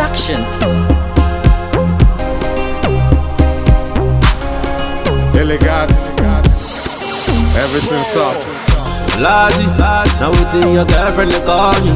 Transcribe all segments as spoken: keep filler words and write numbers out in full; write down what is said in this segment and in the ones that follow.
Productions. Elegance, everything soft. Lazy, now waiting your girlfriend to call me.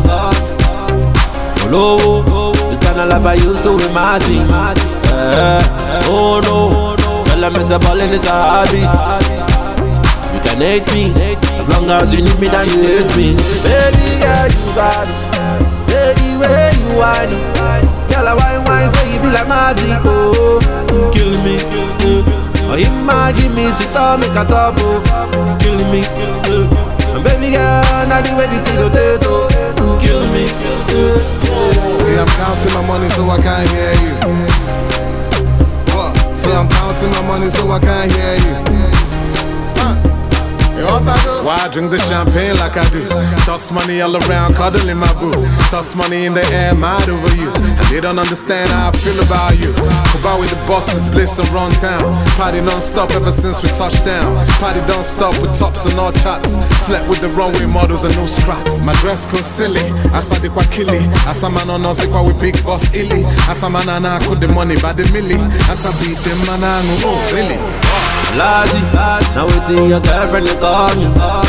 Low, this kind of life I used to with my team. Uh, oh no, tell them it's a ball and it's a habit. You can hate me, as long as you need me, then you hate me. Baby girl, you got it. Say the way you whine, girl, I whine, whine, say you be like magic, oh. Kill me, oh, you might give me shit on, make a top, oh. Kill me, and baby girl, now the way the tea potato. Kill me. See, I'm counting my money so I can't hear you. What? See, I'm counting my money so I can't hear you. Why I drink the champagne like I do? Toss money all around, cuddling my boo. Toss money in the air, mad over you. And they don't understand how I feel about you. About with the bosses, bliss around town. Party non-stop ever since we touched down. Party don't stop with tops and all chats. Slept with the runway models and no scraps. My dress code silly, as I did kwa killy. As a man on us, with big boss illy. As a man and I could the money by the milli. As I beat them man, I know, oh really? Lazy, now waiting your girlfriend to call me.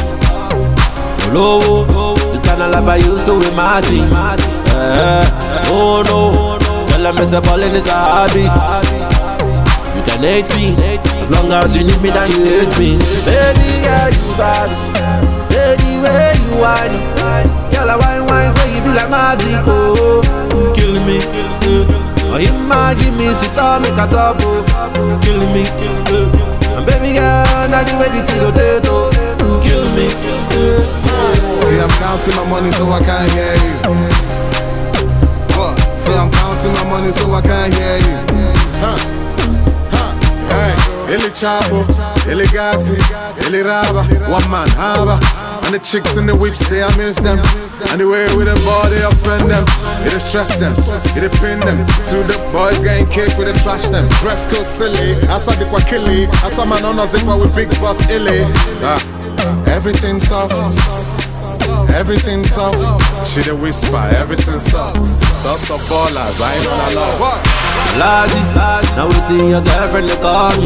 Low, this kind of life I used to with my team. Uh, oh no, tell them it's a ball and it's a habit. You can hate me, as long as you need me, then you hate me. Baby girl, you got it. Say the way you whine, girl, I whine, whine, say you be like magic, oh. Kill me, oh, you might give me shit on, make a top, oh. Kill me, and baby girl, now the way the tea potato. Kill me. See, I'm counting my money so I can't hear you. What? See, I'm counting my money so I can't hear you. Huh? Huh? Hey, Illy Chavo, Illy Gatti, Illy Raba, one man haba. And the chicks in the whips, they I miss them. And the way with the ball, they offend them. It stress them, it pin them. To the boys getting kicked with the trash them. Dress code silly, as I did kwa killy. As a man on us, if I with big boss illy. Ah, everything soft, everything soft. She the whisper, everything soft. Sauce of ballers, I ain't on a love. Lazy, now waiting your girlfriend to call me.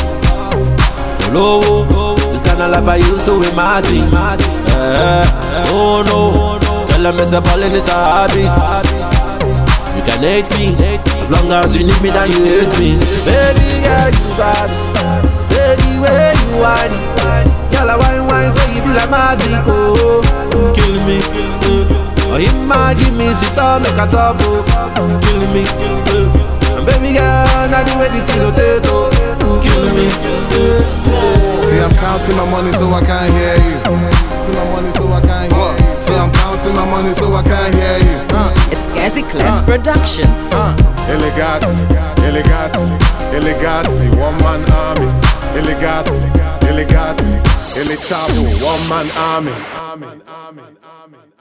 Low, this kind of life I used to with my team. Uh, oh no, tell them it's a ball and it's a habit. You can hate me, as long as you need me, then you hate me. Baby girl, you got it. Say the way you whine, girl, I whine, whine, say you be like magic, oh. Kill me, oh, you might give me shit on, make a top, oh. Kill me, and baby girl, now the way the tea potato. Kill me. See, I'm counting my money so I can't hear you. Counting my money so I can't hear you. See, I'm counting my money so I can't hear you. Uh, It's Gazi Clef uh, Productions. Uh, Elegance, elegance, elegance, one man army. Elegance, elegance, Illy Chavo, one man army.